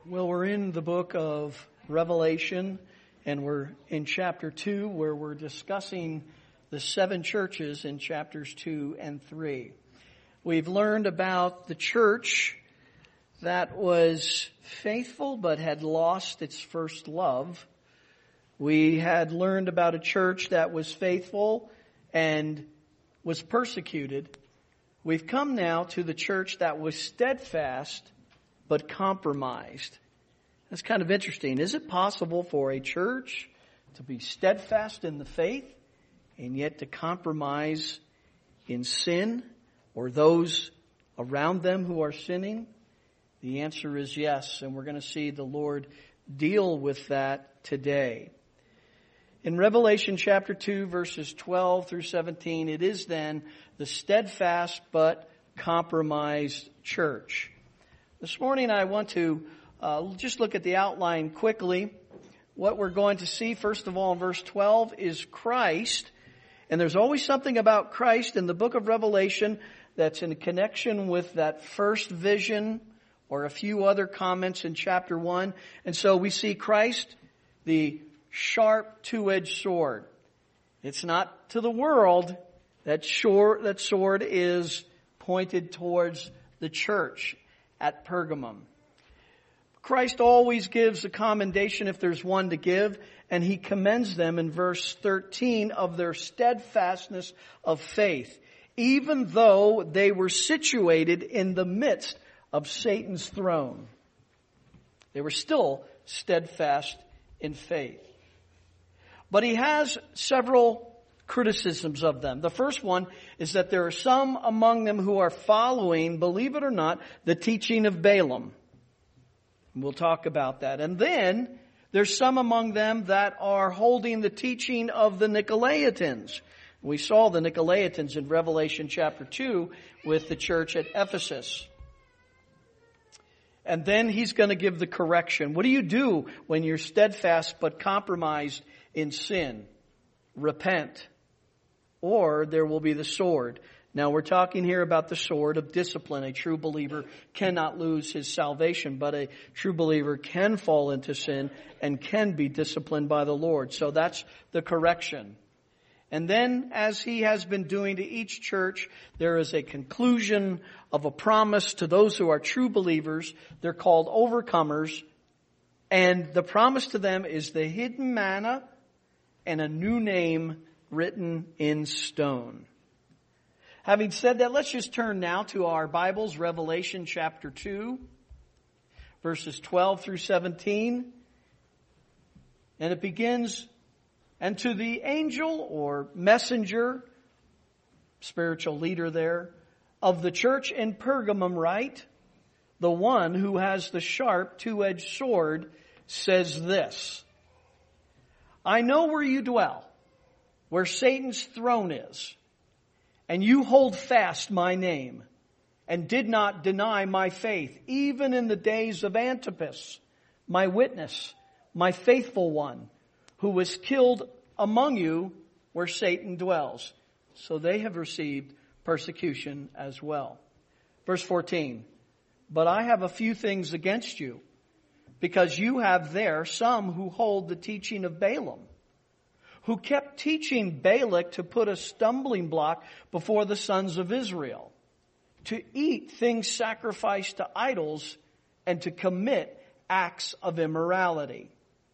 Well, we're in the book of Revelation, and we're in chapter 2, where we're discussing the 7 churches in chapters 2 and 3. We've learned about the church that was faithful but had lost its first love. We had learned about a church that was faithful and was persecuted. We've come now to the church that was steadfast but compromised. That's kind of interesting. Is it possible for a church to be steadfast in the faith and yet to compromise in sin or those around them who are sinning? The answer is yes, and we're going to see the Lord deal with that today. In Revelation chapter 2, verses 12 through 17, it is then the steadfast but compromised church. This morning I want to just look at the outline quickly. What we're going to see, first of all, in verse 12 is Christ. And there's always something about Christ in the book of Revelation that's in connection with that first vision or a few other comments in chapter 1. And so we see Christ, the sharp two-edged sword. It's not to the world. That sword is pointed towards the church at Pergamum. Christ always gives a commendation if there's one to give, and he commends them in verse 13 of their steadfastness of faith, even though they were situated in the midst of Satan's throne. They were still steadfast in faith. But he has several criticisms of them. The first one is that there are some among them who are following, believe it or not, the teaching of Balaam. We'll talk about that. And then there's some among them that are holding the teaching of the Nicolaitans. We saw the Nicolaitans in Revelation chapter 2 with the church at Ephesus. And then he's going to give the correction. What do you do when you're steadfast but compromised in sin? Repent, or there will be the sword. Now we're talking here about the sword of discipline. A true believer cannot lose his salvation, but a true believer can fall into sin and can be disciplined by the Lord. So that's the correction. And then, as he has been doing to each church, there is a conclusion of a promise to those who are true believers. They're called overcomers. And the promise to them is the hidden manna and a new name written in stone. Having said that, let's just turn now to our Bibles, Revelation chapter 2, verses 12 through 17. And it begins, "And to the angel or messenger, spiritual leader there, of the church in Pergamum write, the one who has the sharp two-edged sword says this, I know where you dwell, where Satan's throne is, and you hold fast my name, and did not deny my faith, even in the days of Antipas, my witness, my faithful one, who was killed among you where Satan dwells. So they have received persecution as well. Verse 14, but I have a few things against you, because you have there some who hold the teaching of Balaam, who kept teaching Balak to put a stumbling block before the sons of Israel, to eat things sacrificed to idols, and to commit acts of immorality.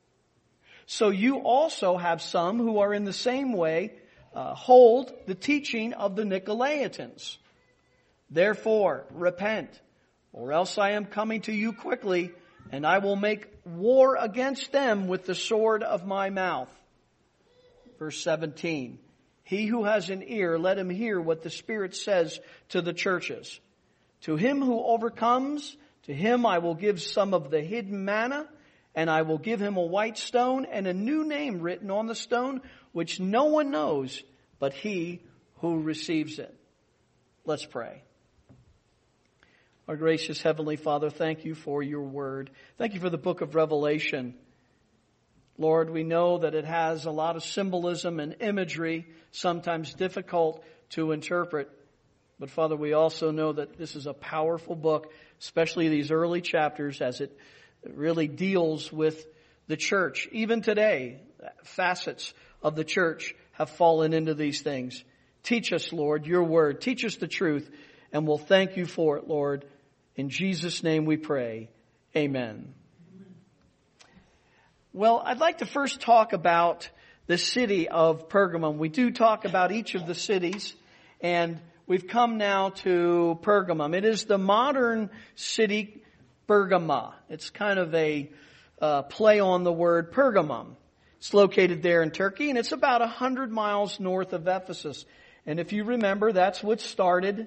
So you also have some who are in the same way, hold the teaching of the Nicolaitans. Therefore, repent, or else I am coming to you quickly, and I will make war against them with the sword of my mouth. Verse 17, he who has an ear, let him hear what the Spirit says to the churches. To him who overcomes, to him I will give some of the hidden manna, and I will give him a white stone and a new name written on the stone, which no one knows but he who receives it. Let's pray. Our gracious Heavenly Father, thank you for your word. Thank you for the book of Revelation. Lord, we know that it has a lot of symbolism and imagery, sometimes difficult to interpret. But Father, we also know that this is a powerful book, especially these early chapters as it really deals with the church. Even today, facets of the church have fallen into these things. Teach us, Lord, your word. Teach us the truth, and we'll thank you for it, Lord. In Jesus' name we pray. Amen. Well, I'd like to first talk about the city of Pergamum. We do talk about each of the cities, and we've come now to Pergamum. It is the modern city Bergama. It's kind of a play on the word Pergamum. It's located there in Turkey, and it's about 100 miles north of Ephesus. And if you remember, that's what started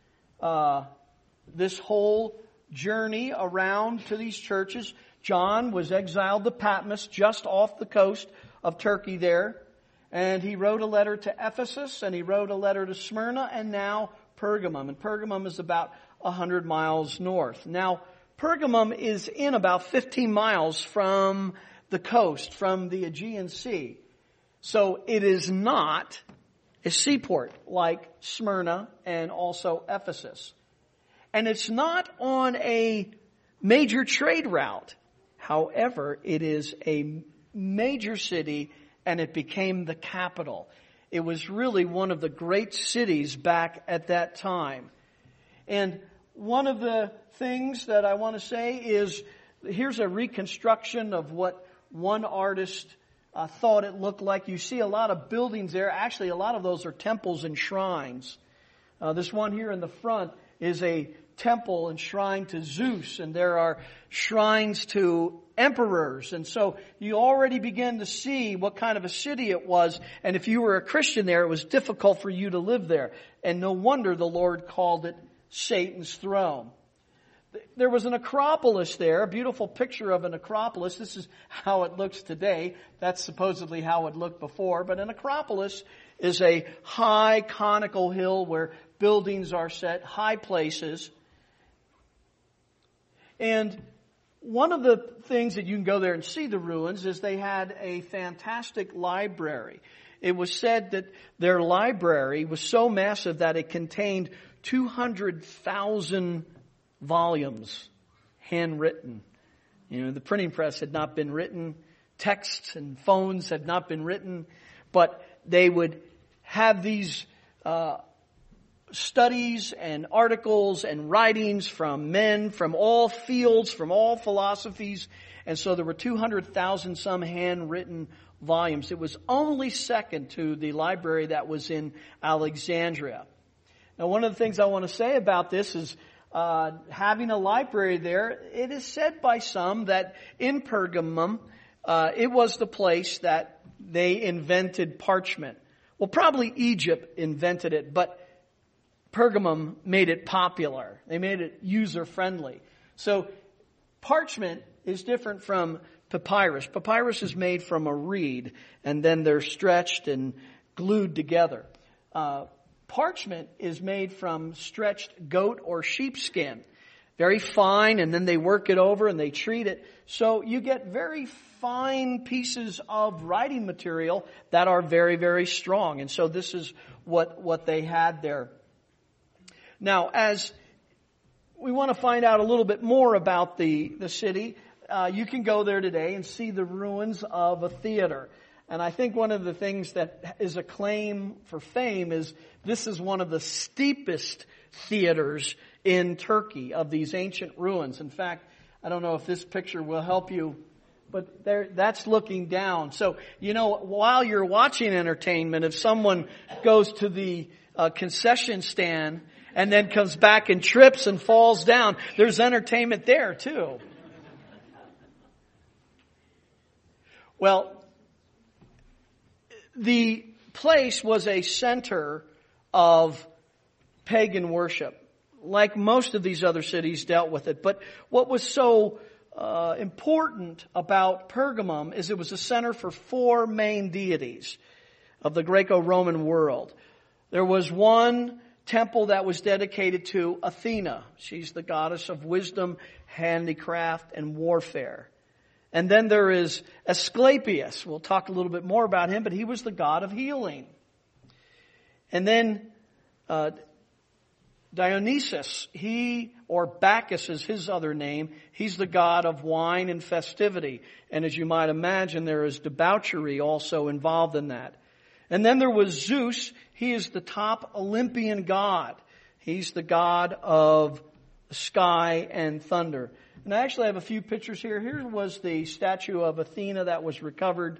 this whole journey around to these churches. John was exiled to Patmos, just off the coast of Turkey there. And he wrote a letter to Ephesus, and he wrote a letter to Smyrna, and now Pergamum. And Pergamum is about 100 miles north. Now, Pergamum is in about 15 miles from the coast, from the Aegean Sea. So it is not a seaport like Smyrna and also Ephesus. And it's not on a major trade route. However, it is a major city, and it became the capital. It was really one of the great cities back at that time. And one of the things that I want to say is, here's a reconstruction of what one artist thought it looked like. You see a lot of buildings there. Actually, a lot of those are temples and shrines. This one here in the front is a temple and shrine to Zeus, and there are shrines to emperors. And so you already begin to see what kind of a city it was. And if you were a Christian there, it was difficult for you to live there. And no wonder the Lord called it Satan's throne. There was an acropolis there, a beautiful picture of an acropolis. This is how it looks today. That's supposedly how it looked before. But an acropolis is a high conical hill where buildings are set, high places. And one of the things that you can go there and see the ruins is they had a fantastic library. It was said that their library was so massive that it contained 200,000 volumes, handwritten. You know, the printing press had not been written, texts and phones had not been written, but they would have these studies and articles and writings from men from all fields, from all philosophies. And so there were 200,000 some handwritten volumes. It was only second to the library that was in Alexandria. Now, one of the things I want to say about this is having a library there. It is said by some that in Pergamum, it was the place that they invented parchment. Well, probably Egypt invented it, but Pergamum made it popular. They made it user-friendly. So parchment is different from papyrus. Papyrus is made from a reed, and then they're stretched and glued together. Parchment is made from stretched goat or sheepskin. Very fine, and then they work it over and they treat it. So you get very fine pieces of writing material that are very, very strong. And so this is what they had there. Now, as we want to find out a little bit more about the city, you can go there today and see the ruins of a theater. And I think one of the things that is a claim for fame is this is one of the steepest theaters in Turkey of these ancient ruins. In fact, I don't know if this picture will help you, but that's looking down. So, you know, while you're watching entertainment, if someone goes to the concession stand and then comes back and trips and falls down, there's entertainment there too. Well, the place was a center of pagan worship, like most of these other cities dealt with it. But what was so important about Pergamum is it was a center for four main deities of the Greco-Roman world. There was one temple that was dedicated to Athena. She's the goddess of wisdom, handicraft, and warfare. And then there is Asclepius. We'll talk a little bit more about him, but he was the god of healing. And then Dionysus, or Bacchus is his other name, he's the god of wine and festivity. And as you might imagine, there is debauchery also involved in that. And then there was Zeus. He is the top Olympian god. He's the god of sky and thunder. And I actually have a few pictures here. Here was the statue of Athena that was recovered,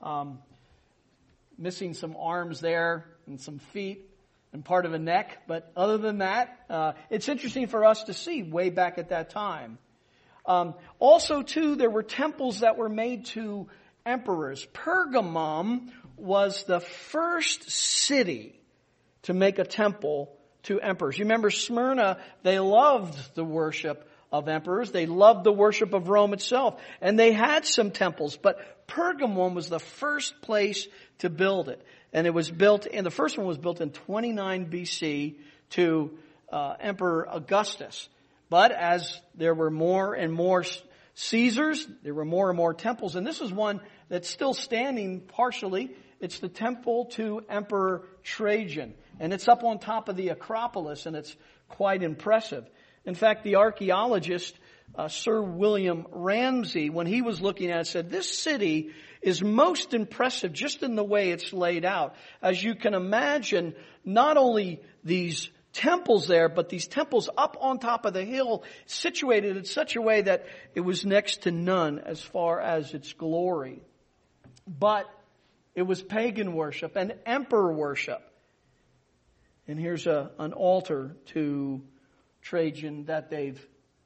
missing some arms there and some feet and part of a neck. But other than that, it's interesting for us to see way back at that time. Also, too, there were temples that were made to emperors. Pergamum was the first city to make a temple to emperors. You remember Smyrna, they loved the worship of emperors. They loved the worship of Rome itself. And they had some temples, but Pergamum was the first place to build it. And it was built, and the first one was built in 29 BC to Emperor Augustus. But as there were more and more Caesars, there were more and more temples. And this is one that's still standing partially. It's the temple to Emperor Trajan. And it's up on top of the Acropolis, and it's quite impressive. In fact, the archaeologist, Sir William Ramsay, when he was looking at it, said, this city is most impressive just in the way it's laid out. As you can imagine, not only these temples there, but these temples up on top of the hill, situated in such a way that it was next to none as far as its glory. But it was pagan worship and emperor worship. And here's an altar to Trajan that they've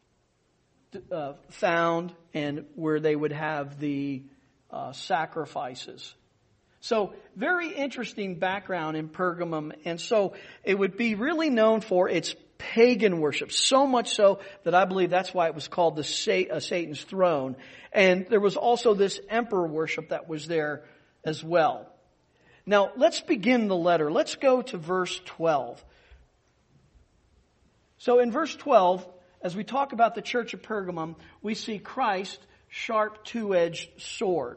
found, and where they would have the sacrifices. So very interesting background in Pergamum. And so it would be really known for its pagan worship. So much so that I believe that's why it was called the Satan's throne. And there was also this emperor worship that was there as well. Now let's begin the letter. Let's go to verse 12. So in verse 12, as we talk about the church of Pergamum, we see Christ's sharp two-edged sword.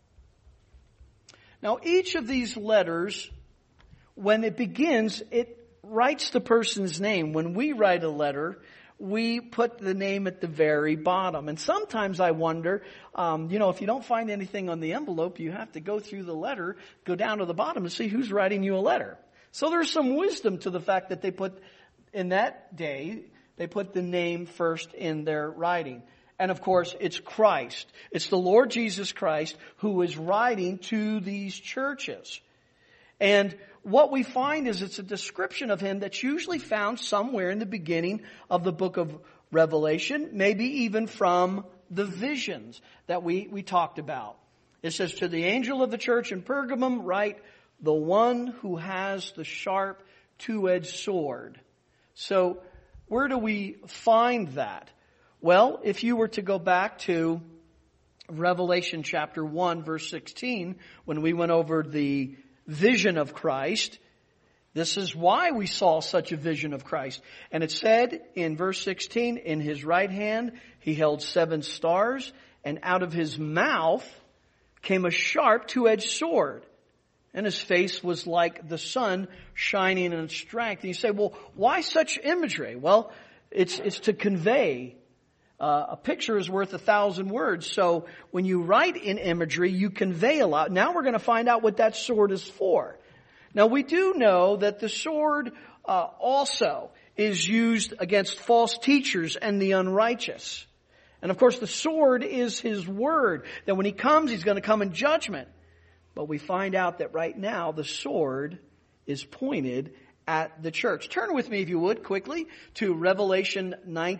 Now, each of these letters, when it begins, it writes the person's name. When we write a letter, we put the name at the very bottom. And sometimes I wonder, if you don't find anything on the envelope, you have to go through the letter, go down to the bottom and see who's writing you a letter. So there's some wisdom to the fact that they put, in that day, they put the name first in their writing. And of course, it's Christ. It's the Lord Jesus Christ who is writing to these churches. And what we find is it's a description of him that's usually found somewhere in the beginning of the book of Revelation, maybe even from the visions that we talked about. It says, to the angel of the church in Pergamum, write, the one who has the sharp two-edged sword. So where do we find that? Well, if you were to go back to Revelation chapter 1, verse 16, when we went over the vision of Christ, this is why we saw such a vision of Christ. And it said in verse 16, in his right hand he held 7 stars, and out of his mouth came a sharp two-edged sword. And his face was like the sun shining in strength. And you say, well, why such imagery? Well, it's to convey. A picture is worth 1,000 words. So when you write in imagery, you convey a lot. Now we're going to find out what that sword is for. Now we do know that the sword also is used against false teachers and the unrighteous. And of course the sword is his word. That when he comes, he's going to come in judgment. But we find out that right now the sword is pointed at the church. Turn with me, if you would, quickly to Revelation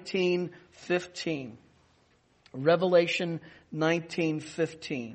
19:15. Revelation 19:15.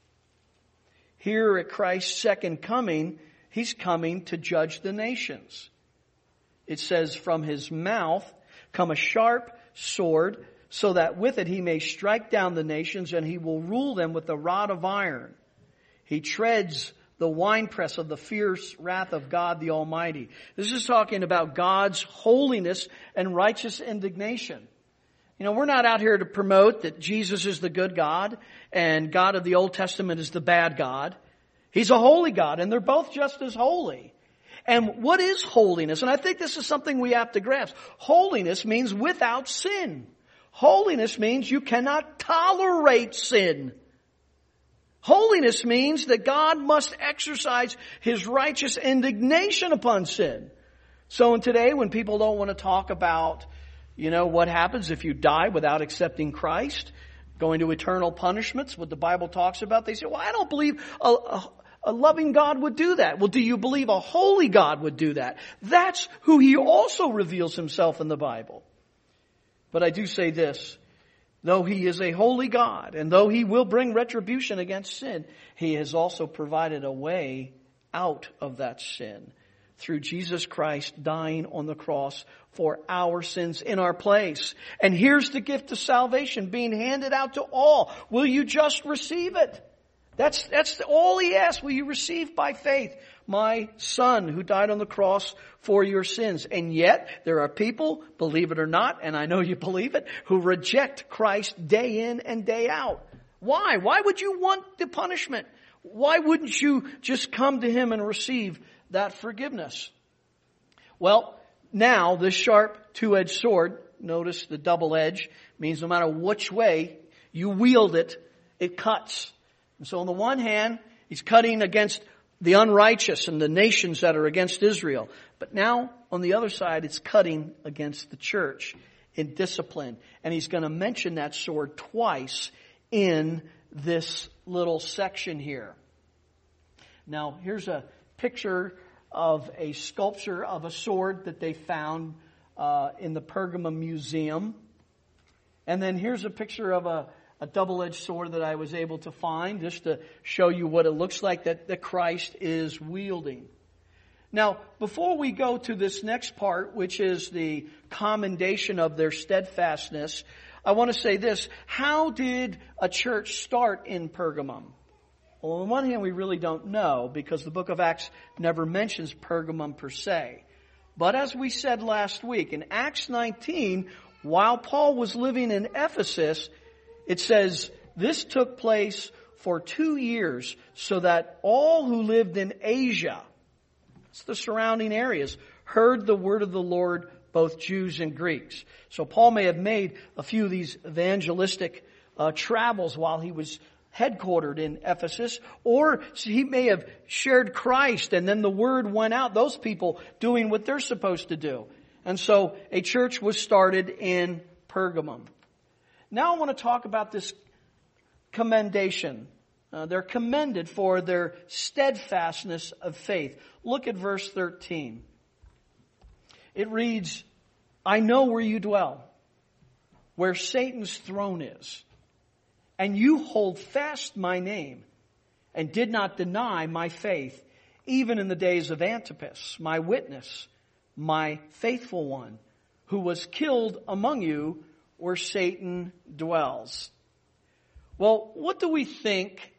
Here at Christ's second coming, he's coming to judge the nations. It says, from his mouth come a sharp sword, so that with it he may strike down the nations, and he will rule them with a rod of iron. He treads the winepress of the fierce wrath of God the Almighty. This is talking about God's holiness and righteous indignation. We're not out here to promote that Jesus is the good God and God of the Old Testament is the bad God. He's a holy God, and they're both just as holy. And what is holiness? And I think this is something we have to grasp. Holiness means without sin. Holiness means you cannot tolerate sin. Holiness means that God must exercise His righteous indignation upon sin. So today, when people don't want to talk about, what happens if you die without accepting Christ, going to eternal punishments, what the Bible talks about, they say, well, I don't believe a loving God would do that. Well, do you believe a holy God would do that? That's who He also reveals Himself in the Bible. But I do say this, though He is a holy God, and though He will bring retribution against sin, He has also provided a way out of that sin through Jesus Christ dying on the cross for our sins in our place. And here's the gift of salvation being handed out to all. Will you just receive it? That's all He asks. Will you receive by faith my Son who died on the cross for your sins? And yet there are people, believe it or not, and I know you believe it, who reject Christ day in and day out. Why? Why would you want the punishment? Why wouldn't you just come to Him and receive that forgiveness? Well, now this sharp two-edged sword, notice the double edge, means no matter which way you wield it, it cuts. And so on the one hand, He's cutting against the unrighteous and the nations that are against Israel. But now, on the other side, it's cutting against the church in discipline. And He's going to mention that sword twice in this little section here. Now, here's a picture of a sculpture of a sword that they found in the Pergamum Museum. And then here's a picture of a double-edged sword that I was able to find just to show you what it looks like that Christ is wielding. Now, before we go to this next part, which is the commendation of their steadfastness, I want to say this. How did a church start in Pergamum? Well, on one hand, we really don't know because the book of Acts never mentions Pergamum per se. But as we said last week, in Acts 19, while Paul was living in Ephesus, it says, this took place for 2 years so that all who lived in Asia, it's the surrounding areas, heard the word of the Lord, both Jews and Greeks. So Paul may have made a few of these evangelistic travels while he was headquartered in Ephesus, or he may have shared Christ and then the word went out, those people doing what they're supposed to do. And so a church was started in Pergamum. Now I want to talk about this commendation. They're commended for their steadfastness of faith. Look at verse 13. It reads, I know where you dwell, where Satan's throne is, and you hold fast my name, and did not deny my faith, even in the days of Antipas, my witness, my faithful one, who was killed among you where Satan dwells. Well, what do we think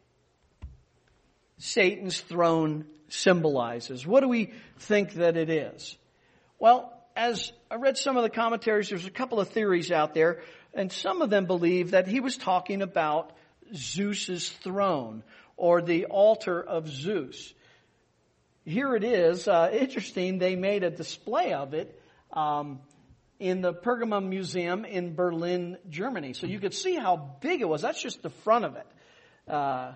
Satan's throne symbolizes? What do we think that it is? Well, as I read some of the commentaries, there's a couple of theories out there, and some of them believe that he was talking about Zeus's throne or the altar of Zeus. Here it is. Interesting, they made a display of it in the Pergamum Museum in Berlin, Germany. So you could see how big it was. That's just the front of it.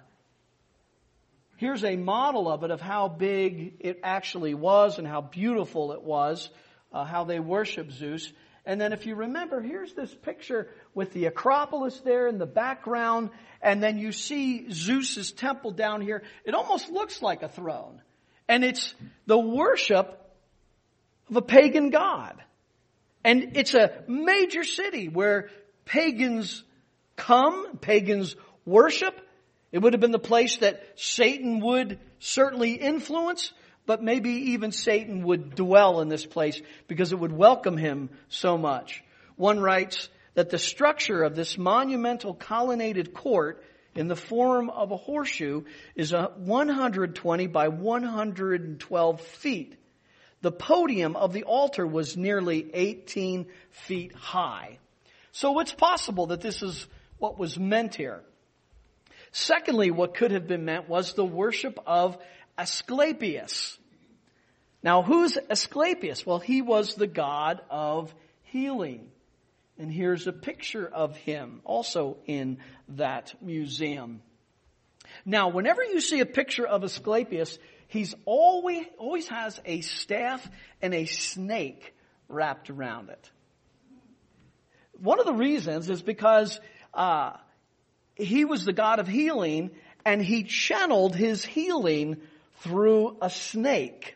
Here's a model of it, of how big it actually was and how beautiful it was, how they worship Zeus. And then if you remember, here's this picture with the Acropolis there in the background, and then you see Zeus's temple down here. It almost looks like a throne. And it's the worship of a pagan god. And it's a major city where pagans come, pagans worship. It would have been the place that Satan would certainly influence, but maybe even Satan would dwell in this place because it would welcome him so much. One writes that the structure of this monumental colonnaded court in the form of a horseshoe is 120 by 112 feet. The podium of the altar was nearly 18 feet high. So it's possible that this is what was meant here. Secondly, what could have been meant was the worship of Asclepius. Now, who's Asclepius? Well, he was the god of healing. And here's a picture of him also in that museum. Now, whenever you see a picture of Asclepius, he's always has a staff and a snake wrapped around it. One of the reasons is because he was the god of healing, and he channeled his healing through a snake.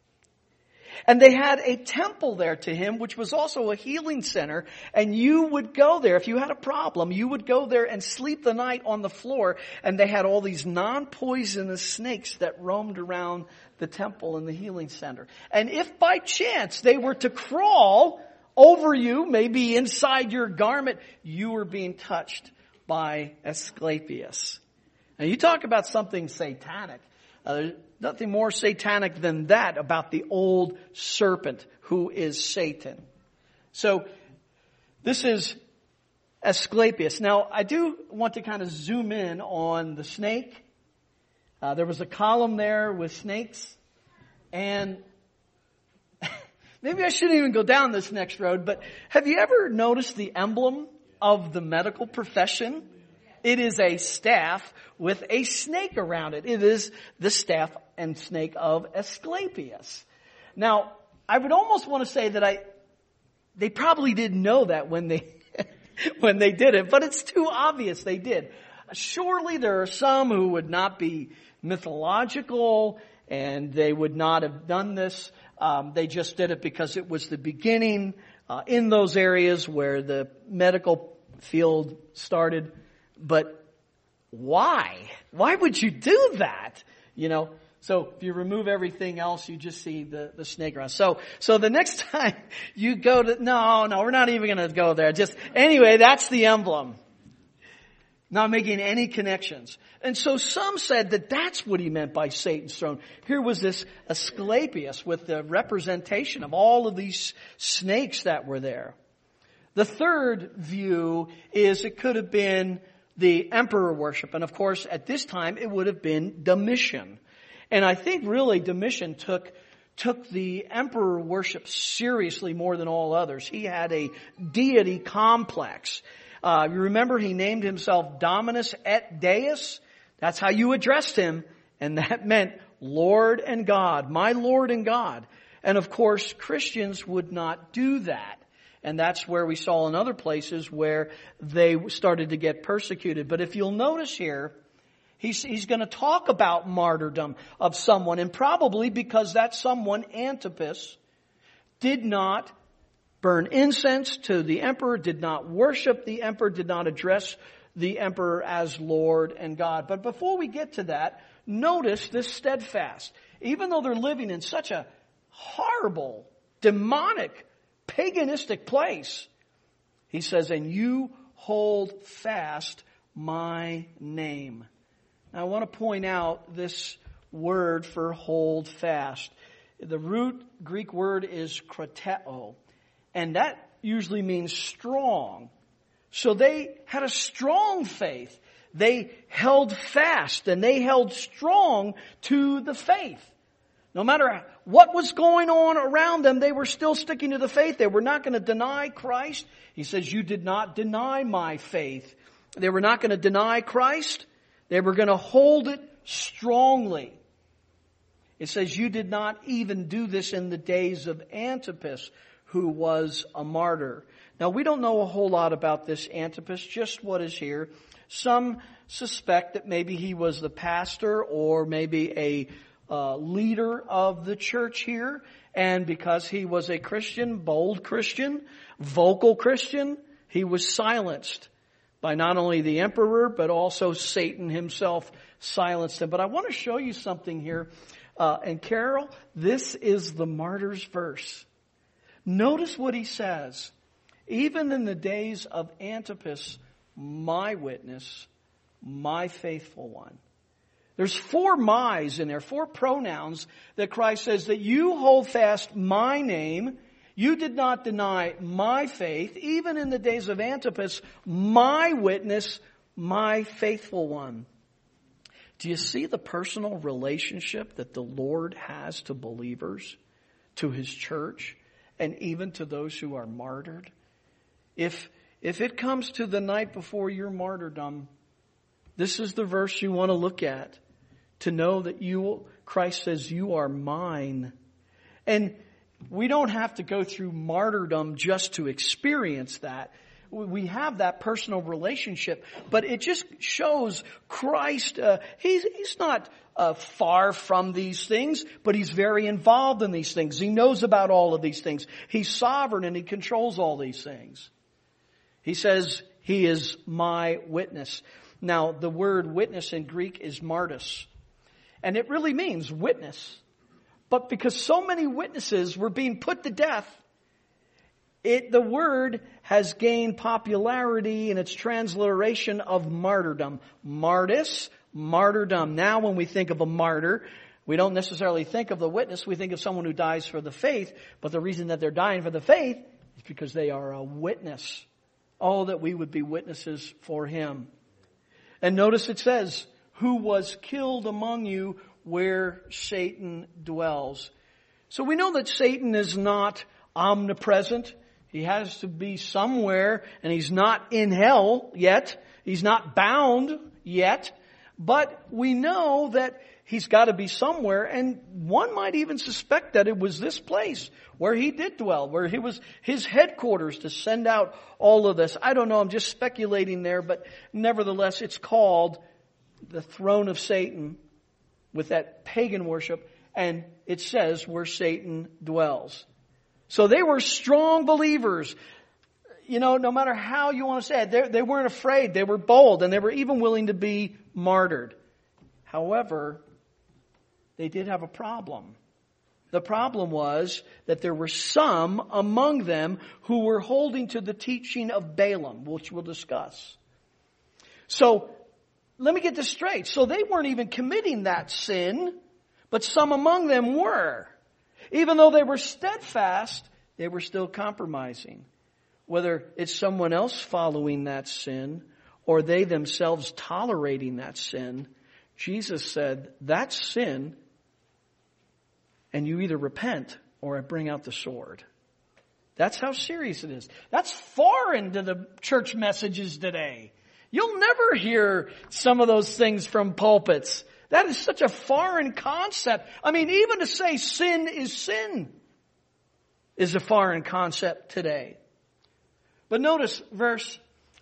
And they had a temple there to him, which was also a healing center. And you would go there. If you had a problem, you would go there and sleep the night on the floor. And they had all these non-poisonous snakes that roamed around the temple and the healing center. And if by chance they were to crawl over you, maybe inside your garment, you were being touched by Asclepius. Now you talk about something satanic. Nothing more satanic than that about the old serpent who is Satan. So this is Asclepius. Now I do want to kind of zoom in on the snake. There was a column there with snakes. And maybe I shouldn't even go down this next road, but have you ever noticed the emblem of the medical profession? It is a staff with a snake around it. It is the staff and snake of Asclepius. Now, I would almost want to say that they probably didn't know that when they when they did it, but it's too obvious they did. Surely there are some who would not be mythological and they would not have done this. They just did it because it was the beginning in those areas where the medical field started. But why? Why would you do that? You know, so if you remove everything else, you just see the snake around. So the next time you go to, no, we're not even going to go there. Anyway, that's the emblem. Not making any connections. And so some said that that's what he meant by Satan's throne. Here was this Asclepius with the representation of all of these snakes that were there. The third view is it could have been the emperor worship. And of course, at this time, it would have been Domitian. And I think really Domitian took the emperor worship seriously more than all others. He had a deity complex. You remember he named himself Dominus et Deus? That's how you addressed him. And that meant Lord and God, my Lord and God. And of course, Christians would not do that. And that's where we saw in other places where they started to get persecuted. But if you'll notice here, he's going to talk about martyrdom of someone. And probably because that someone, Antipas, did not burn incense to the emperor, did not worship the emperor, did not address the emperor as Lord and God. But before we get to that, notice this steadfast. Even though they're living in such a horrible, demonic, paganistic place, he says, and you hold fast my name. Now I want to point out this word for hold fast. The root Greek word is krateo, and that usually means strong. So they had a strong faith. They held fast and they held strong to the faith. No matter what was going on around them, they were still sticking to the faith. They were not going to deny Christ. He says, you did not deny my faith. They were not going to deny Christ. They were going to hold it strongly. It says, you did not even do this in the days of Antipas, who was a martyr. Now, we don't know a whole lot about this Antipas, just what is here. Some suspect that maybe he was the pastor or maybe a leader of the church here. And because he was a Christian, bold Christian, vocal Christian, he was silenced by not only the emperor, but also Satan himself silenced him. But I want to show you something here. And Carol, this is the martyr's verse. Notice what he says. Even in the days of Antipas, my witness, my faithful one. There's 4 my's in there, 4 pronouns that Christ says that you hold fast my name. You did not deny my faith. Even in the days of Antipas, my witness, my faithful one. Do you see the personal relationship that the Lord has to believers? to His church, and even to those who are martyred. If it comes to the night before your martyrdom, this is the verse you want to look at, to know that Christ says, you are mine. And we don't have to go through martyrdom just to experience that. We have that personal relationship, but it just shows Christ, He's not far from these things, but He's very involved in these things. He knows about all of these things. He's sovereign and He controls all these things. He says, He is my witness. Now, the word witness in Greek is martys, and it really means witness. But because so many witnesses were being put to death, the word has gained popularity in its transliteration of martyrdom. Martys, martyrdom. Now when we think of a martyr, we don't necessarily think of the witness. We think of someone who dies for the faith. But the reason that they're dying for the faith is because they are a witness. Oh, that we would be witnesses for Him. And notice it says, who was killed among you where Satan dwells. So we know that Satan is not omnipresent. He has to be somewhere, and he's not in hell yet. He's not bound yet. But we know that he's got to be somewhere, and one might even suspect that it was this place where he did dwell, where he was his headquarters to send out all of this. I don't know, I'm just speculating there, but nevertheless it's called the throne of Satan with that pagan worship, and it says where Satan dwells. So they were strong believers. You know, no matter how you want to say it, they weren't afraid. They were bold, and they were even willing to be martyred. However, they did have a problem. The problem was that there were some among them who were holding to the teaching of Balaam, which we'll discuss. So, let me get this straight. So they weren't even committing that sin, but some among them were. Even though they were steadfast, they were still compromising. Whether it's someone else following that sin or they themselves tolerating that sin, Jesus said, that's sin, and you either repent or I bring out the sword. That's how serious it is. That's foreign to the church messages today. You'll never hear some of those things from pulpits. That is such a foreign concept. I mean, even to say sin is a foreign concept today. But notice verse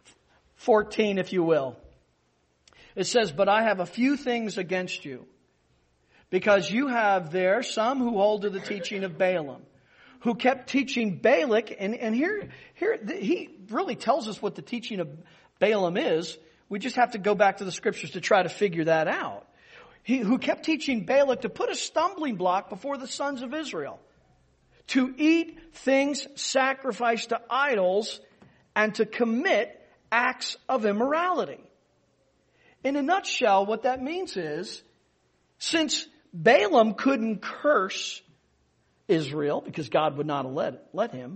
14, if you will. It says, but I have a few things against you, because you have there some who hold to the teaching of Balaam, who kept teaching Balak. And here he really tells us what the teaching of Balaam is. We just have to go back to the scriptures to try to figure that out. Who kept teaching Balak to put a stumbling block before the sons of Israel, to eat things sacrificed to idols, and to commit acts of immorality. In a nutshell, what that means is, since Balaam couldn't curse Israel because God would not let him,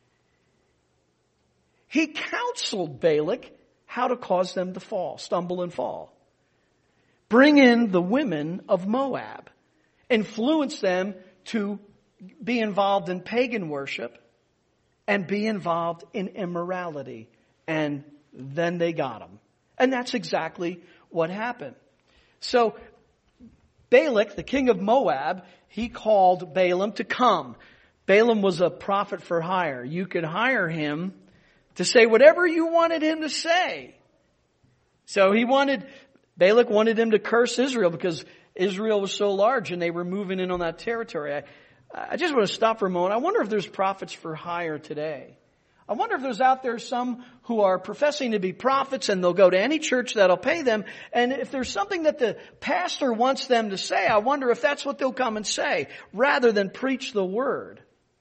he counseled Balak how to cause them to fall, stumble and fall. Bring in the women of Moab, influence them to be involved in pagan worship and be involved in immorality. And then they got him. And that's exactly what happened. So Balak, the king of Moab, he called Balaam to come. Balaam was a prophet for hire. You could hire him to say whatever you wanted him to say. So Balak wanted him to curse Israel because Israel was so large and they were moving in on that territory. I just want to stop for a moment. I wonder if there's prophets for hire today. I wonder if there's out there some who are professing to be prophets and they'll go to any church that'll pay them. And if there's something that the pastor wants them to say, I wonder if that's what they'll come and say rather than preach the word.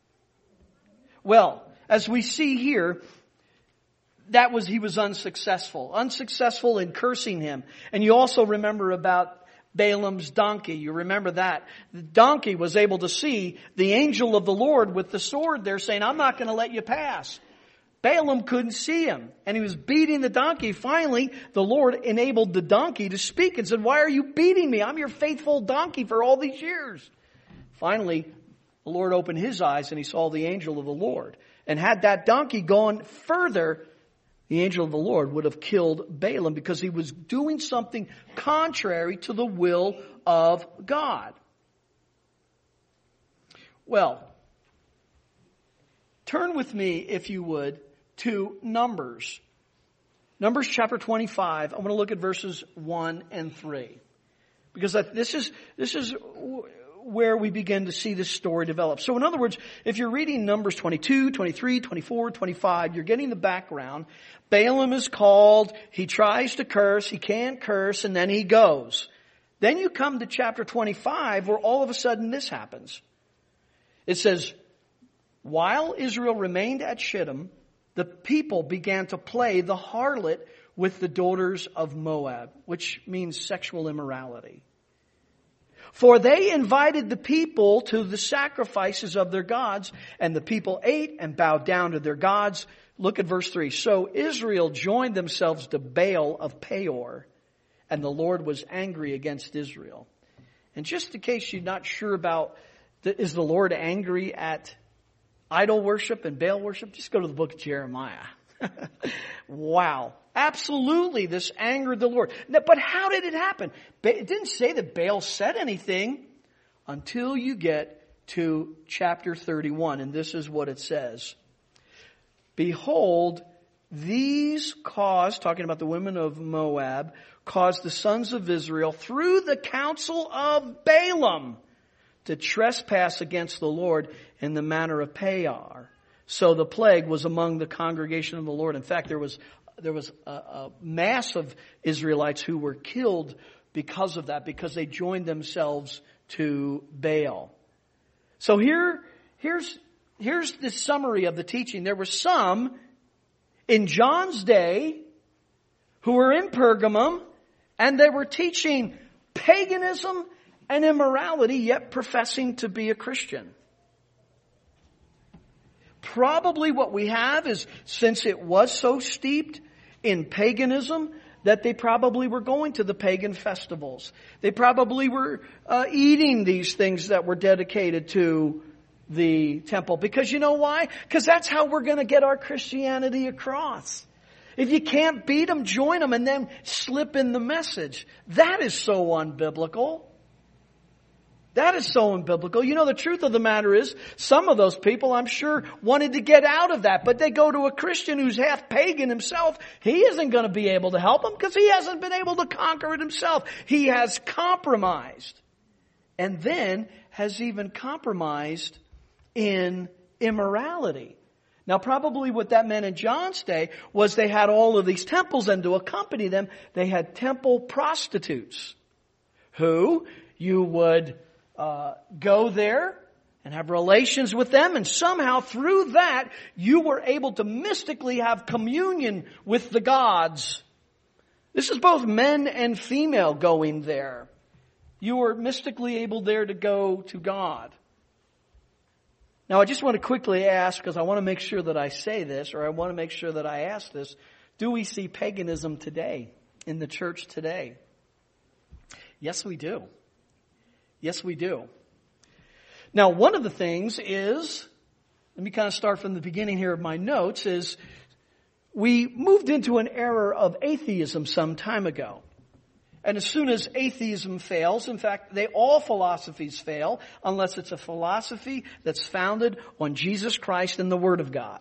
Well, as we see here, he was unsuccessful in cursing him. And you also remember about Balaam's donkey. You remember that. The donkey was able to see the angel of the Lord with the sword there saying, I'm not going to let you pass. Balaam couldn't see him, and he was beating the donkey. Finally, the Lord enabled the donkey to speak and said, why are you beating me? I'm your faithful donkey for all these years. Finally, The Lord opened his eyes and he saw the angel of the Lord. And had that donkey gone further, the angel of the Lord would have killed Balaam because he was doing something contrary to the will of God. Well, turn with me, if you would, to Numbers. Numbers chapter 25. I'm going to look at verses 1 and 3. Because this is where we begin to see this story develop. So in other words, if you're reading Numbers 22, 23, 24, 25, you're getting the background. Balaam is called, he tries to curse, he can't curse, and then he goes. Then you come to chapter 25 where all of a sudden this happens. It says, while Israel remained at Shittim, the people began to play the harlot with the daughters of Moab, which means sexual immorality. For they invited the people to the sacrifices of their gods, and the people ate and bowed down to their gods. Look at verse 3. So Israel joined themselves to Baal of Peor, and the Lord was angry against Israel. And just in case you're not sure about, is the Lord angry at idol worship and Baal worship? Just go to the book of Jeremiah. Wow. Absolutely, this angered the Lord. But how did it happen? It didn't say that Baal said anything until you get to chapter 31. And this is what it says. Behold, these caused, talking about the women of Moab, caused the sons of Israel through the counsel of Balaam to trespass against the Lord in the manner of Peor. So the plague was among the congregation of the Lord. In fact, there was a mass of Israelites who were killed because of that, because they joined themselves to Baal. So here's the summary of the teaching. There were some in John's day who were in Pergamum, and they were teaching paganism and immorality, yet professing to be a Christian. Probably what we have is, since it was so steeped in paganism, that they probably were going to the pagan festivals. They probably were eating these things that were dedicated to the temple. Because you know why? Because that's how we're going to get our Christianity across. If you can't beat them, join them and then slip in the message. That is so unbiblical. That is so unbiblical. You know, the truth of the matter is, some of those people, I'm sure, wanted to get out of that. But they go to a Christian who's half pagan himself. He isn't going to be able to help them because he hasn't been able to conquer it himself. He has compromised. And then has even compromised in immorality. Now, probably what that meant in John's day was they had all of these temples, and to accompany them, they had temple prostitutes who you would go there and have relations with them, and somehow through that you were able to mystically have communion with the gods. This is both men and female going there. You were mystically able there to go to God. Now I just want to quickly ask, because I want to make sure that I say this, or I want to make sure that I ask this, do we see paganism today in the church today? Yes, we do. Yes, we do. Now, one of the things is, let me kind of start from the beginning here of my notes, is we moved into an era of atheism some time ago. And as soon as atheism fails, in fact, all philosophies fail unless it's a philosophy that's founded on Jesus Christ and the Word of God.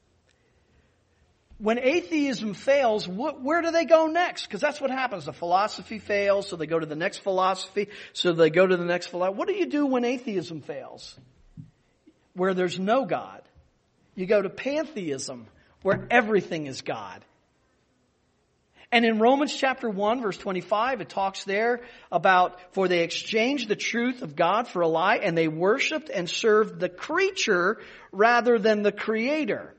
When atheism fails, where do they go next? Because that's what happens. The philosophy fails, so they go to the next philosophy, so they go to the next philosophy. What do you do when atheism fails? Where there's no God. You go to pantheism, where everything is God. And in Romans chapter 1, verse 25, it talks there about, for they exchanged the truth of God for a lie, and they worshipped and served the creature rather than the Creator.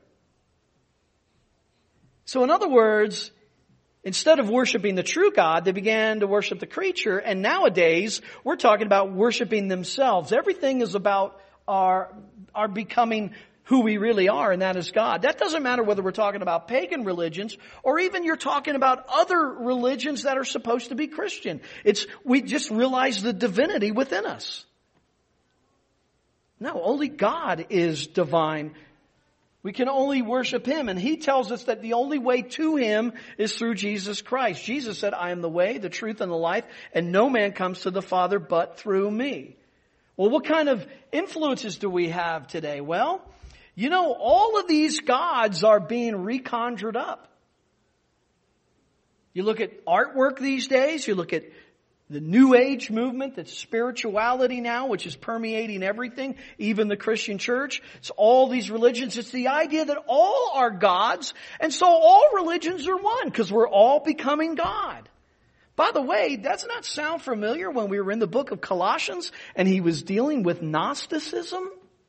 So in other words, instead of worshiping the true God, they began to worship the creature. And nowadays, we're talking about worshiping themselves. Everything is about our becoming who we really are, and that is God. That doesn't matter whether we're talking about pagan religions or even you're talking about other religions that are supposed to be Christian. We just realize the divinity within us. No, only God is divine. We can only worship Him. And He tells us that the only way to Him is through Jesus Christ. Jesus said, I am the way, the truth, and the life, and no man comes to the Father but through me. Well, what kind of influences do we have today? Well, you know, all of these gods are being reconjured up. You look at artwork these days, you look at the New Age movement, that's spirituality now, which is permeating everything, even the Christian church. It's all these religions. It's the idea that all are gods, and so all religions are one, because we're all becoming God. By the way, does not sound familiar when we were in the book of Colossians, and he was dealing with Gnosticism?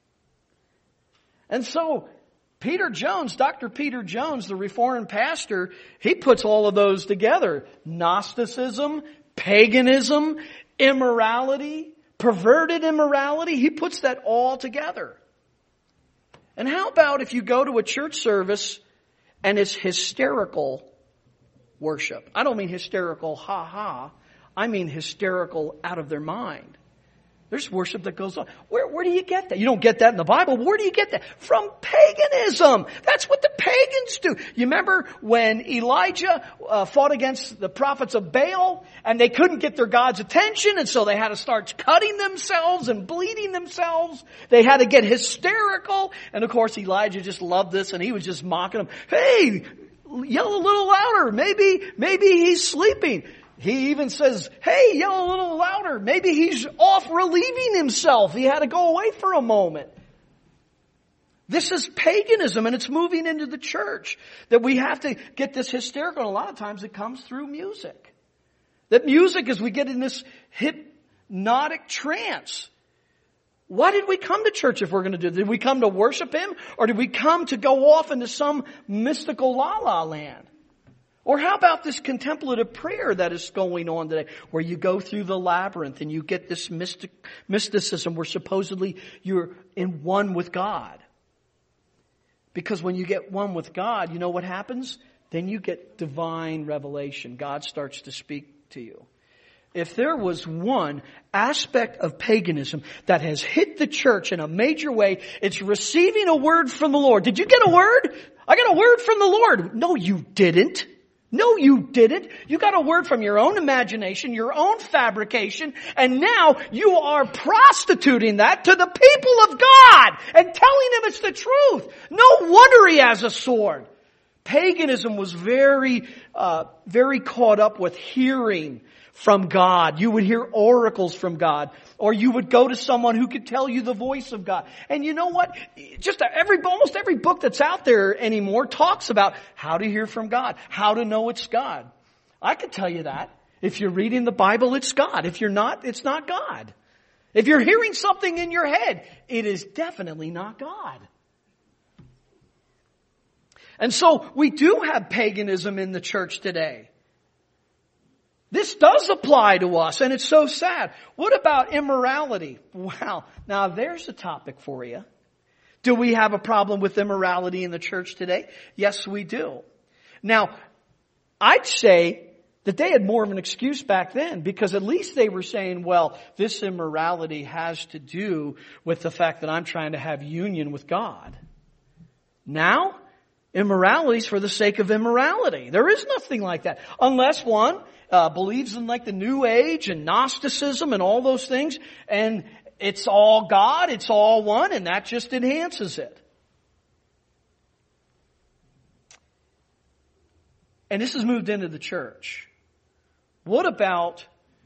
And so, Peter Jones, Dr. Peter Jones, the Reformed pastor, he puts all of those together. Gnosticism, paganism, immorality, perverted immorality. He puts that all together. And how about if you go to a church service and it's hysterical worship? I don't mean hysterical ha-ha. I mean hysterical out of their mind. There's worship that goes on. Where do you get that? You don't get that in the Bible. Where do you get that? From paganism. That's what the pagans do. You remember when Elijah fought against the prophets of Baal and they couldn't get their God's attention, and so they had to start cutting themselves and bleeding themselves. They had to get hysterical. And of course Elijah just loved this and he was just mocking them. Hey, yell a little louder. Maybe he's sleeping. He even says, hey, yell a little louder. Maybe he's off relieving himself. He had to go away for a moment. This is paganism, and it's moving into the church. That we have to get this hysterical. And a lot of times it comes through music. That music is we get in this hypnotic trance. Why did we come to church if we're going to do this? Did we come to worship Him? Or did we come to go off into some mystical la-la land? Or how about this contemplative prayer that is going on today, where you go through the labyrinth and you get this mysticism where supposedly you're in one with God. Because when you get one with God, you know what happens? Then you get divine revelation. God starts to speak to you. If there was one aspect of paganism that has hit the church in a major way, it's receiving a word from the Lord. Did you get a word? I got a word from the Lord. No, you didn't. No, you didn't. You got a word from your own imagination, your own fabrication, and now you are prostituting that to the people of God and telling them it's the truth. No wonder he has a sword. Paganism was very caught up with hearing from God. You would hear oracles from God, or you would go to someone who could tell you the voice of God. And you know what? Almost every book that's out there anymore talks about how to hear from God, how to know it's God. I can tell you that. If you're reading the Bible, it's God. If you're not, it's not God. If you're hearing something in your head, it is definitely not God. And so we do have paganism in the church today. This does apply to us, and it's so sad. What about immorality? Wow. Now there's a topic for you. Do we have a problem with immorality in the church today? Yes, we do. Now, I'd say that they had more of an excuse back then, because at least they were saying, well, this immorality has to do with the fact that I'm trying to have union with God. Now, immorality is for the sake of immorality. There is nothing like that. Unless one believes in like the New Age and Gnosticism and all those things, and it's all God, it's all one, and that just enhances it. And this has moved into the church. What about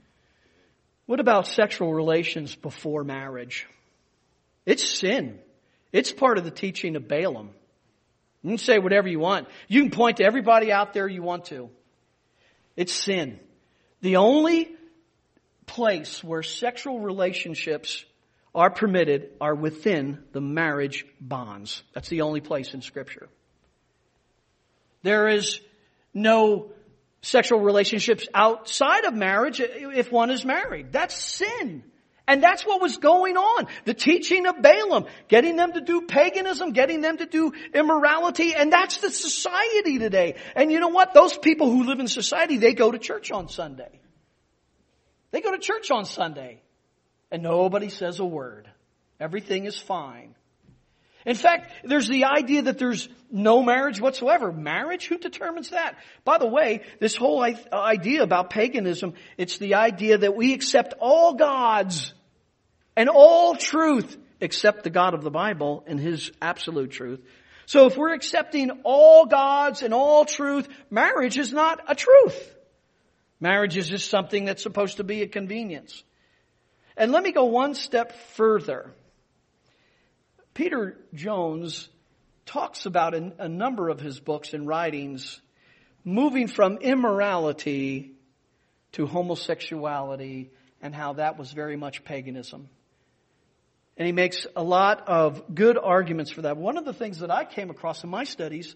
sexual relations before marriage? It's sin. It's part of the teaching of Balaam. You can say whatever you want. You can point to everybody out there you want to. It's sin. The only place where sexual relationships are permitted are within the marriage bonds. That's the only place in Scripture. There is no sexual relationships outside of marriage if one is married. That's sin. And that's what was going on. The teaching of Balaam, getting them to do paganism, getting them to do immorality, and that's the society today. And you know what? Those people who live in society, they go to church on Sunday. They go to church on Sunday, and nobody says a word. Everything is fine. In fact, there's the idea that there's no marriage whatsoever. Marriage? Who determines that? By the way, this whole idea about paganism, it's the idea that we accept all gods and all truth except the God of the Bible and His absolute truth. So if we're accepting all gods and all truth, marriage is not a truth. Marriage is just something that's supposed to be a convenience. And let me go one step further. Peter Jones talks about in a number of his books and writings moving from immorality to homosexuality and how that was very much paganism. And he makes a lot of good arguments for that. One of the things that I came across in my studies,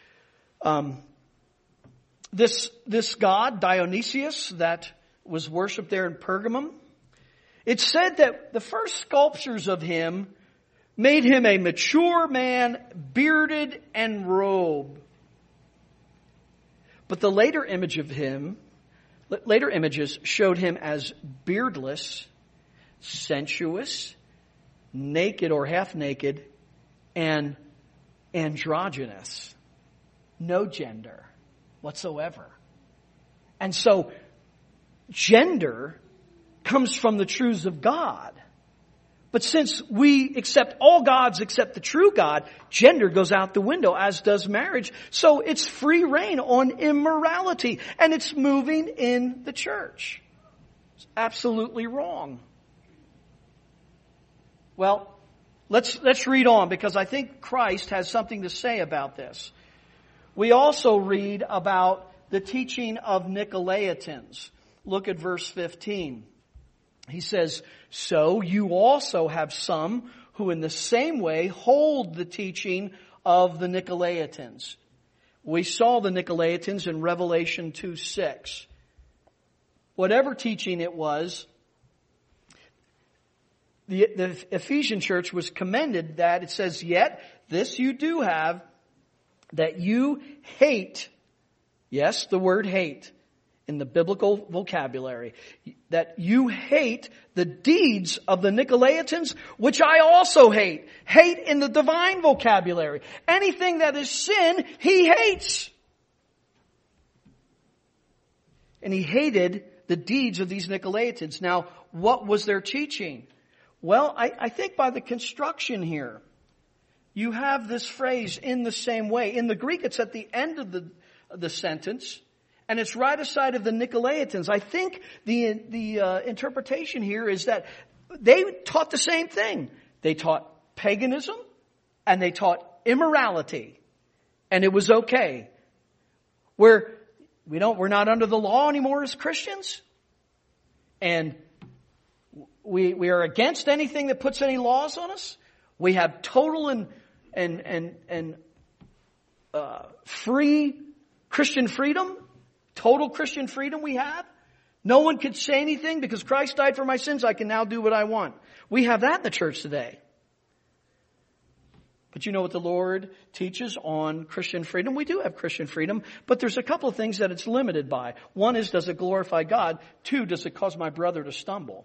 this god, Dionysius, that was worshipped there in Pergamum, it said that the first sculptures of him made him a mature man, bearded and robed. But the later images showed him as beardless, sensuous, naked or half naked, and androgynous. No gender whatsoever. And so, gender comes from the truths of God. But since we accept all gods except the true God, gender goes out the window, as does marriage. So it's free reign on immorality. And it's moving in the church. It's absolutely wrong. Well, let's read on, because I think Christ has something to say about this. We also read about the teaching of Nicolaitans. Look at verse 15. He says, "So you also have some who in the same way hold the teaching of the Nicolaitans." We saw the Nicolaitans in Revelation 2:6. Whatever teaching it was, the Ephesian church was commended that it says, "Yet this you do have, that you hate," yes, the word hate, in the biblical vocabulary, "that you hate the deeds of the Nicolaitans, which I also hate." Hate in the divine vocabulary. Anything that is sin, he hates. And he hated the deeds of these Nicolaitans. Now, what was their teaching? Well, I think by the construction here, you have this phrase, "in the same way." In the Greek, it's at the end of the sentence. And it's right aside of the Nicolaitans. I think the interpretation here is that they taught the same thing. They taught paganism and they taught immorality. And it was okay. We're not under the law anymore as Christians. And we are against anything that puts any laws on us. We have total and free Christian freedom. Total Christian freedom we have. No one could say anything because Christ died for my sins. I can now do what I want. We have that in the church today. But you know what the Lord teaches on Christian freedom? We do have Christian freedom, but there's a couple of things that it's limited by. One is, does it glorify God? Two, does it cause my brother to stumble?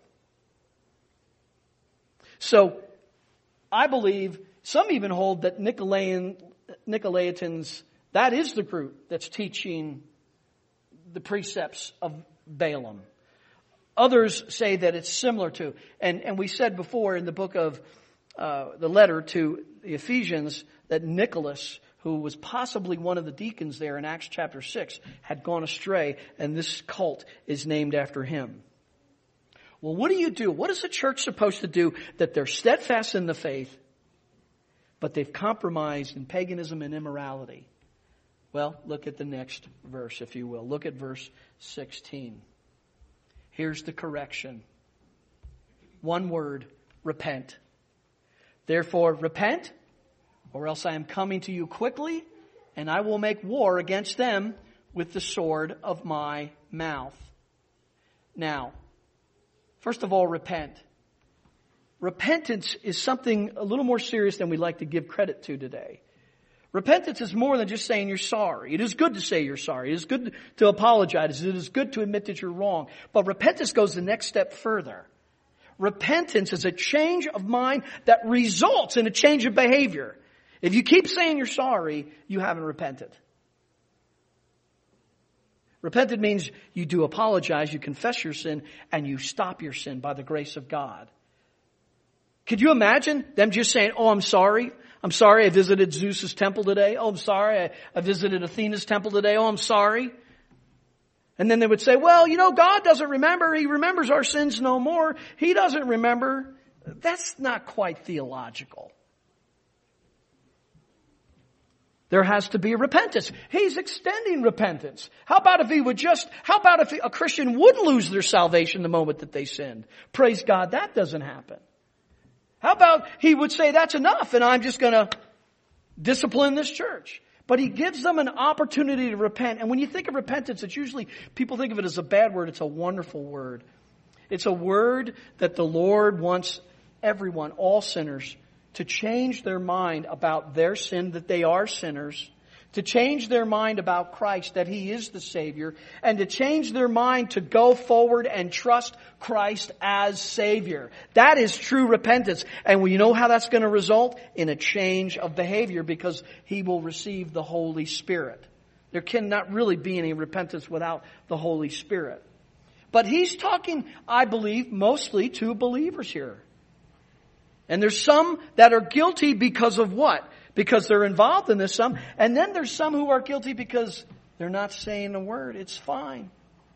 So, I believe some even hold that Nicolaitans, that is the group that's teaching the precepts of Balaam. Others say that it's similar to, and we said before in the book of the letter to the Ephesians that Nicholas, who was possibly one of the deacons there in Acts chapter 6, had gone astray, and this cult is named after him. Well, what do you do? What is the church supposed to do that they're steadfast in the faith, but they've compromised in paganism and immorality? Well, look at the next verse, if you will. Look at verse 16. Here's the correction. One word, repent. Therefore, repent, or else I am coming to you quickly, and I will make war against them with the sword of my mouth. Now, first of all, repent. Repentance is something a little more serious than we like to give credit to today. Repentance is more than just saying you're sorry. It is good to say you're sorry. It is good to apologize. It is good to admit that you're wrong. But repentance goes the next step further. Repentance is a change of mind that results in a change of behavior. If you keep saying you're sorry, you haven't repented. Repented means you do apologize, you confess your sin, and you stop your sin by the grace of God. Could you imagine them just saying, oh, I'm sorry. I'm sorry I visited Zeus's temple today. Oh, I'm sorry I visited Athena's temple today. Oh, I'm sorry. And then they would say, well, God doesn't remember. He remembers our sins no more. He doesn't remember. That's not quite theological. There has to be a repentance. He's extending repentance. How about if a Christian would lose their salvation the moment that they sinned? Praise God, that doesn't happen. How about he would say, that's enough and I'm just going to discipline this church. But he gives them an opportunity to repent. And when you think of repentance, it's usually, people think of it as a bad word. It's a wonderful word. It's a word that the Lord wants everyone, all sinners, to change their mind about their sin, that they are sinners, to change their mind about Christ, that He is the Savior, and to change their mind to go forward and trust Christ as Savior. That is true repentance. And you know how that's going to result? In a change of behavior, because he will receive the Holy Spirit. There cannot really be any repentance without the Holy Spirit. But he's talking, I believe, mostly to believers here. And there's some that are guilty because of what? Because they're involved in this some. And then there's some who are guilty because they're not saying a word. It's fine.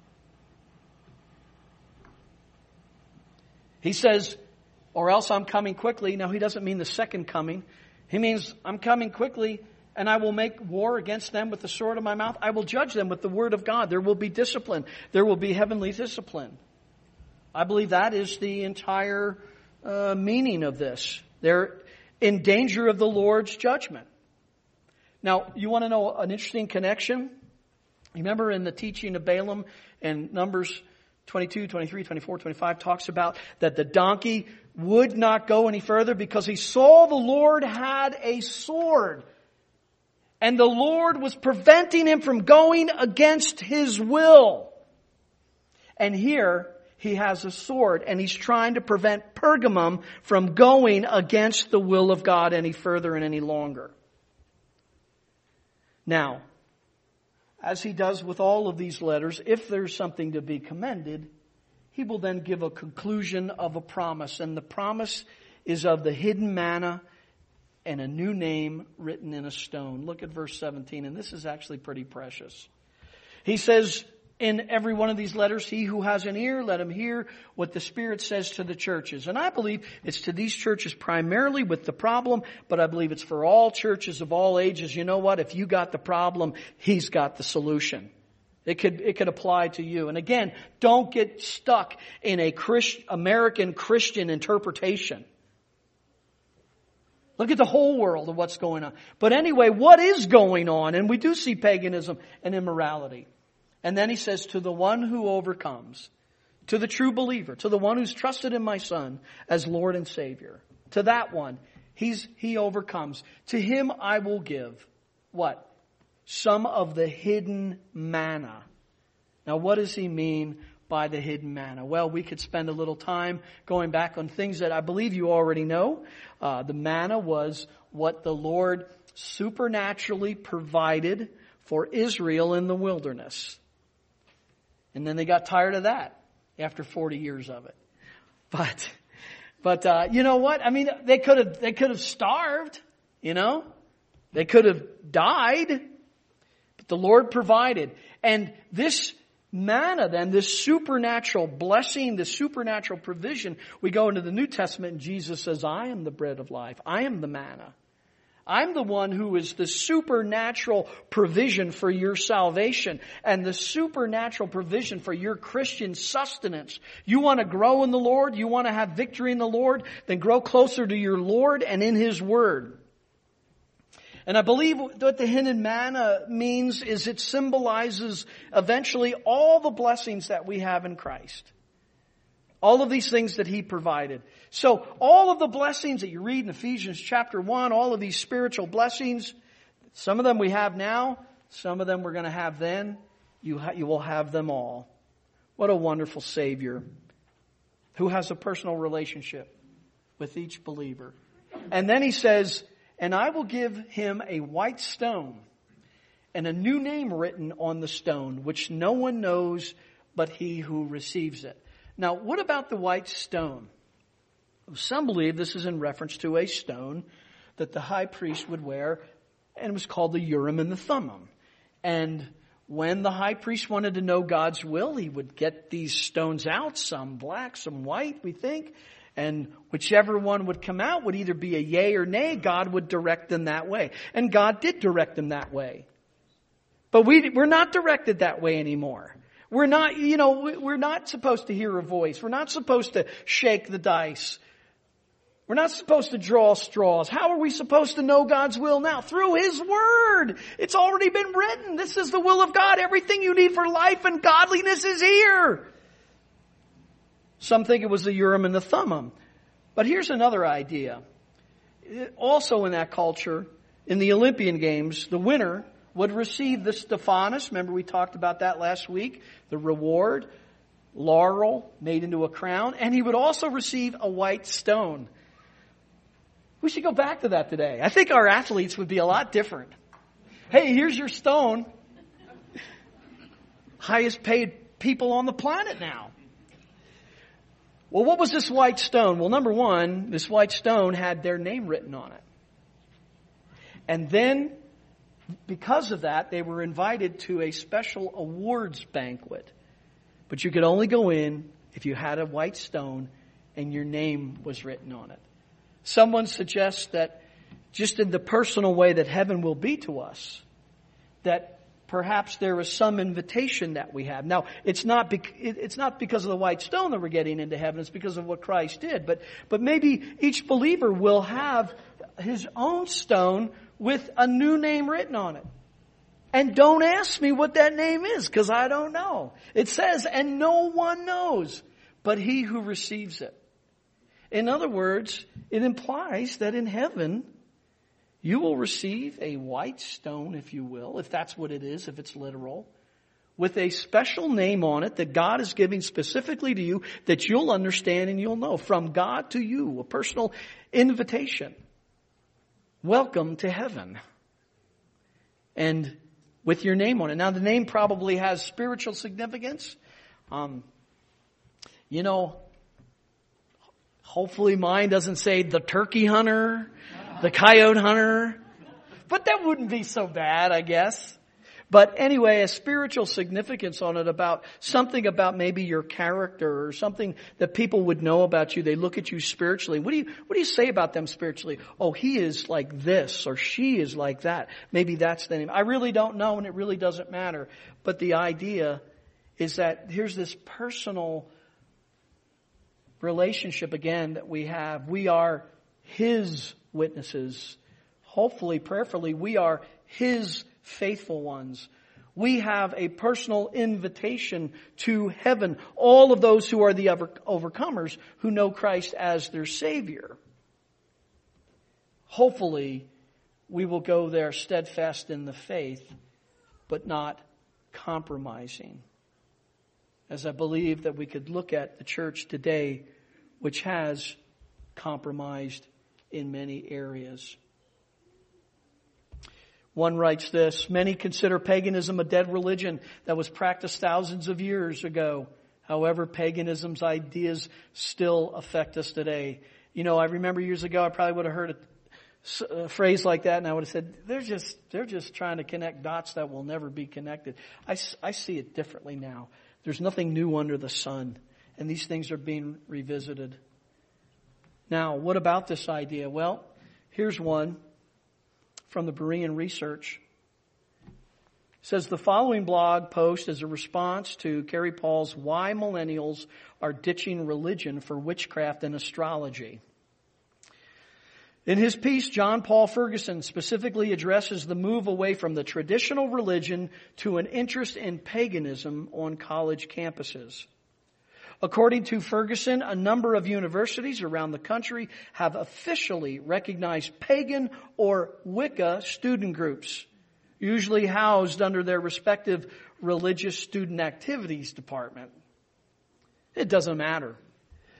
He says, or else I'm coming quickly. Now, he doesn't mean the second coming. He means I'm coming quickly and I will make war against them with the sword of my mouth. I will judge them with the word of God. There will be discipline. There will be heavenly discipline. I believe that is the entire meaning of this. They're in danger of the Lord's judgment. Now, you want to know an interesting connection? Remember in the teaching of Balaam in Numbers 22, 23, 24, 25 talks about that the donkey would not go any further because he saw the Lord had a sword. And the Lord was preventing him from going against his will. And here he has a sword and he's trying to prevent Pergamum from going against the will of God any further and any longer. Now, as he does with all of these letters, if there's something to be commended, he will then give a conclusion of a promise. And the promise is of the hidden manna and a new name written in a stone. Look at verse 17, and this is actually pretty precious. He says, in every one of these letters, he who has an ear, let him hear what the Spirit says to the churches. And I believe it's to these churches primarily with the problem, but I believe it's for all churches of all ages. You know what? If you got the problem, he's got the solution. It could apply to you. And again, don't get stuck in a American Christian interpretation. Look at the whole world of what's going on. But anyway, what is going on? And we do see paganism and immorality. And then he says, to the one who overcomes, to the true believer, to the one who's trusted in my Son as Lord and Savior, to that one, he overcomes. To him I will give, what? Some of the hidden manna. Now what does he mean by the hidden manna? Well, we could spend a little time going back on things that I believe you already know. The manna was what the Lord supernaturally provided for Israel in the wilderness. And then they got tired of that after 40 years of it. But you know what? I mean, they could have starved, you know? They could have died. But the Lord provided. And this manna then, this supernatural blessing, this supernatural provision, we go into the New Testament and Jesus says, I am the bread of life. I am the manna. I'm the one who is the supernatural provision for your salvation and the supernatural provision for your Christian sustenance. You want to grow in the Lord? You want to have victory in the Lord? Then grow closer to your Lord and in His Word. And I believe what the hidden manna means is it symbolizes eventually all the blessings that we have in Christ. All of these things that He provided. So all of the blessings that you read in Ephesians chapter 1, all of these spiritual blessings, some of them we have now, some of them we're going to have then. You will have them all. What a wonderful Savior who has a personal relationship with each believer. And then he says, and I will give him a white stone and a new name written on the stone, which no one knows but he who receives it. Now, what about the white stone? Some believe this is in reference to a stone that the high priest would wear, and it was called the Urim and the Thummim. And when the high priest wanted to know God's will, he would get these stones out, some black, some white, we think. And whichever one would come out would either be a yay or nay. God would direct them that way. And God did direct them that way. But we're not directed that way anymore. We're not supposed to hear a voice. We're not supposed to shake the dice. We're not supposed to draw straws. How are we supposed to know God's will now? Through His Word. It's already been written. This is the will of God. Everything you need for life and godliness is here. Some think it was the Urim and the Thummim. But here's another idea. Also in that culture, in the Olympian Games, the winner would receive the Stephanos. Remember we talked about that last week. The reward, laurel made into a crown. And he would also receive a white stone. We should go back to that today. I think our athletes would be a lot different. Hey, here's your stone. Highest paid people on the planet now. Well, what was this white stone? Well, number one, this white stone had their name written on it. And then, because of that, they were invited to a special awards banquet. But you could only go in if you had a white stone and your name was written on it. Someone suggests that just in the personal way that heaven will be to us, that perhaps there is some invitation that we have. Now, it's not because of the white stone that we're getting into heaven. It's because of what Christ did. But maybe each believer will have his own stone with a new name written on it. And don't ask me what that name is, because I don't know. It says, and no one knows but he who receives it. In other words, it implies that in heaven, you will receive a white stone, if you will, if that's what it is, if it's literal, with a special name on it that God is giving specifically to you that you'll understand and you'll know. From God to you, a personal invitation. Welcome to heaven. And with your name on it. Now, the name probably has spiritual significance. Hopefully mine doesn't say the turkey hunter, the coyote hunter. But that wouldn't be so bad, I guess. But anyway, a spiritual significance on it about something about maybe your character or something that people would know about you. They look at you spiritually. What do you say about them spiritually? Oh, he is like this or she is like that. Maybe that's the name. I really don't know and it really doesn't matter. But the idea is that here's this personal relationship again that we have. We are His witnesses. Hopefully, prayerfully, we are His faithful ones. We have a personal invitation to heaven. All of those who are the overcomers who know Christ as their Savior. Hopefully, we will go there steadfast in the faith, but not compromising. As I believe that we could look at the church today, which has compromised in many areas. One writes this, many consider paganism a dead religion that was practiced thousands of years ago. However, paganism's ideas still affect us today. I remember years ago, I probably would have heard a phrase like that and I would have said, they're just trying to connect dots that will never be connected. I see it differently now. There's nothing new under the sun. And these things are being revisited. Now, what about this idea? Well, here's one from the Berean Research. It says the following blog post is a response to Kerry Paul's Why Millennials Are Ditching Religion for Witchcraft and Astrology. In his piece, John Paul Ferguson specifically addresses the move away from the traditional religion to an interest in paganism on college campuses. According to Ferguson, a number of universities around the country have officially recognized pagan or Wicca student groups, usually housed under their respective religious student activities department. It doesn't matter.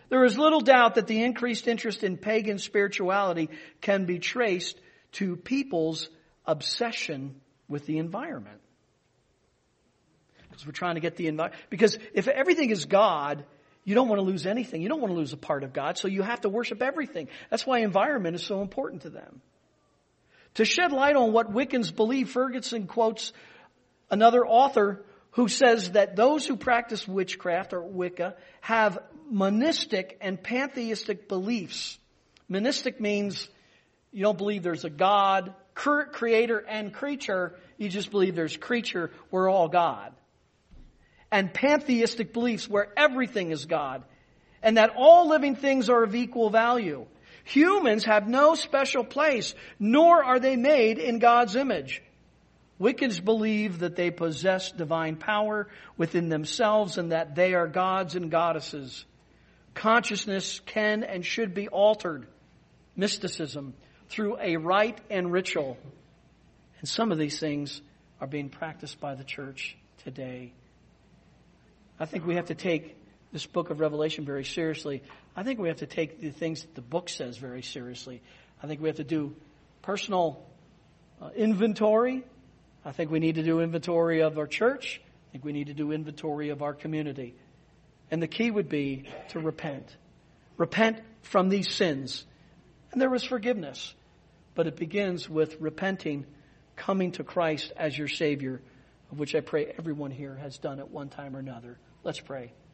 There is little doubt that the increased interest in pagan spirituality can be traced to people's obsession with the environment. Because we're trying to get the environment. Because if everything is God, you don't want to lose anything. You don't want to lose a part of God, so you have to worship everything. That's why environment is so important to them. To shed light on what Wiccans believe, Ferguson quotes another author who says that those who practice witchcraft or Wicca have monistic and pantheistic beliefs. Monistic means you don't believe there's a God, creator and creature. You just believe there's creature. We're all God. And pantheistic beliefs where everything is God. And that all living things are of equal value. Humans have no special place, nor are they made in God's image. Wiccans believe that they possess divine power within themselves and that they are gods and goddesses. Consciousness can and should be altered, mysticism, through a rite and ritual. And some of these things are being practiced by the church today. I think we have to take this book of Revelation very seriously. I think we have to take the things that the book says very seriously. I think we have to do personal inventory. I think we need to do inventory of our church. I think we need to do inventory of our community. And the key would be to repent. Repent from these sins. And there is forgiveness. But it begins with repenting, coming to Christ as your Savior, of which I pray everyone here has done at one time or another. Let's pray.